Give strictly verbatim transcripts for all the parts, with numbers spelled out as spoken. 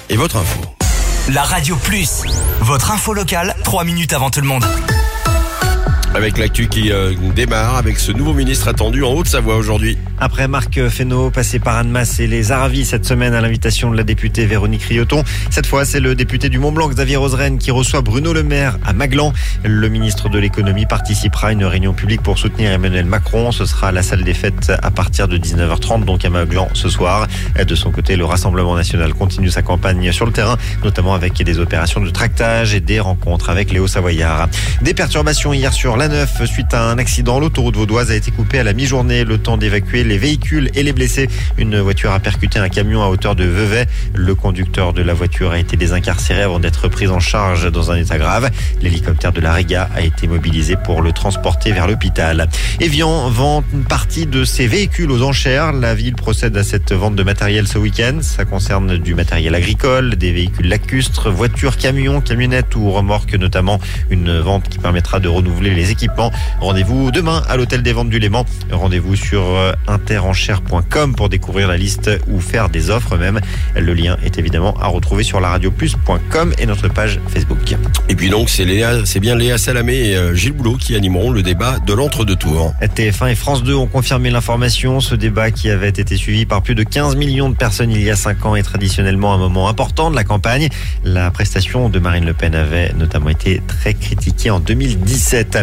et votre info. La Radio Plus, votre info locale, trois minutes avant tout le monde. Avec l'actu qui euh, démarre avec ce nouveau ministre attendu en Haute-Savoie aujourd'hui. Après Marc Fesneau, passé par Annemasse et les Aravis cette semaine à l'invitation de la députée Véronique Rioton. Cette fois, c'est le député du Mont-Blanc, Xavier Roseraine, qui reçoit Bruno Le Maire à Maglan. Le ministre de l'économie participera à une réunion publique pour soutenir Emmanuel Macron. Ce sera à la salle des fêtes à partir de dix-neuf heures trente, donc à Maglan ce soir. De son côté, le Rassemblement national continue sa campagne sur le terrain, notamment avec des opérations de tractage et des rencontres avec les Hauts-Savoyards. Des perturbations hier sur l'A neuf suite à un accident. L'autoroute vaudoise a été coupée à la mi-journée, le temps d'évacuer les véhicules et les blessés. Une voiture a percuté un camion à hauteur de Vevey. Le conducteur de la voiture a été désincarcéré avant d'être pris en charge dans un état grave. L'hélicoptère de la Réga a été mobilisé pour le transporter vers l'hôpital. Evian vend une partie de ses véhicules aux enchères. La ville procède à cette vente de matériel ce week-end. Ça concerne du matériel agricole, des véhicules lacustres, voitures, camions, camionnettes ou remorques notamment. Une vente qui permettra de renouveler les équipements. Rendez-vous demain à l'hôtel des ventes du Léman. Rendez-vous sur interenchères point com pour découvrir la liste ou faire des offres même. Le lien est évidemment à retrouver sur la radio plus point com et notre page Facebook. Et puis donc c'est Léa, c'est bien Léa Salamé et Gilles Boulot qui animeront le débat de l'entre-deux-tours. T F un et France deux ont confirmé l'information. Ce débat qui avait été suivi par plus de quinze millions de personnes il y a cinq ans est traditionnellement un moment important de la campagne. La prestation de Marine Le Pen avait notamment été très critiquée en deux mille dix-sept.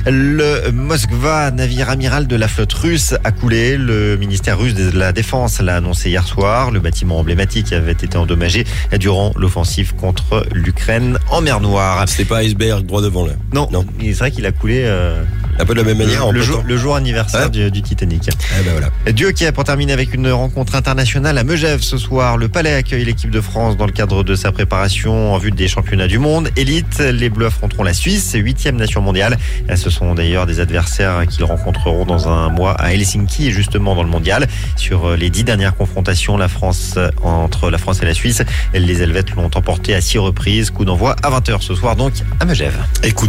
Le Moskva, navire amiral de la flotte russe, a coulé. Le ministère russe de la Défense l'a annoncé hier soir. Le bâtiment emblématique avait été endommagé durant l'offensive contre l'Ukraine en mer Noire. C'était pas iceberg droit devant là. Non, non. C'est vrai qu'il a coulé euh, un peu de la même manière. Le, en le, jour, le jour anniversaire hein du, du Titanic. Eh ben voilà. Du hockey pour terminer avec une rencontre internationale à Megève ce soir. Le Palais accueille l'équipe de France dans le cadre de sa préparation en vue des championnats du monde. Élite, les Bleus affronteront la Suisse, huitième nation mondiale. Ce sont d'ailleurs des adversaires qu'ils rencontreront dans un mois à Helsinki et justement dans le mondial. Sur les dix dernières confrontations, la France entre la France et la Suisse, les Helvètes l'ont emporté à six reprises. Coup d'envoi à vingt heures ce soir donc à Megève. Écoute.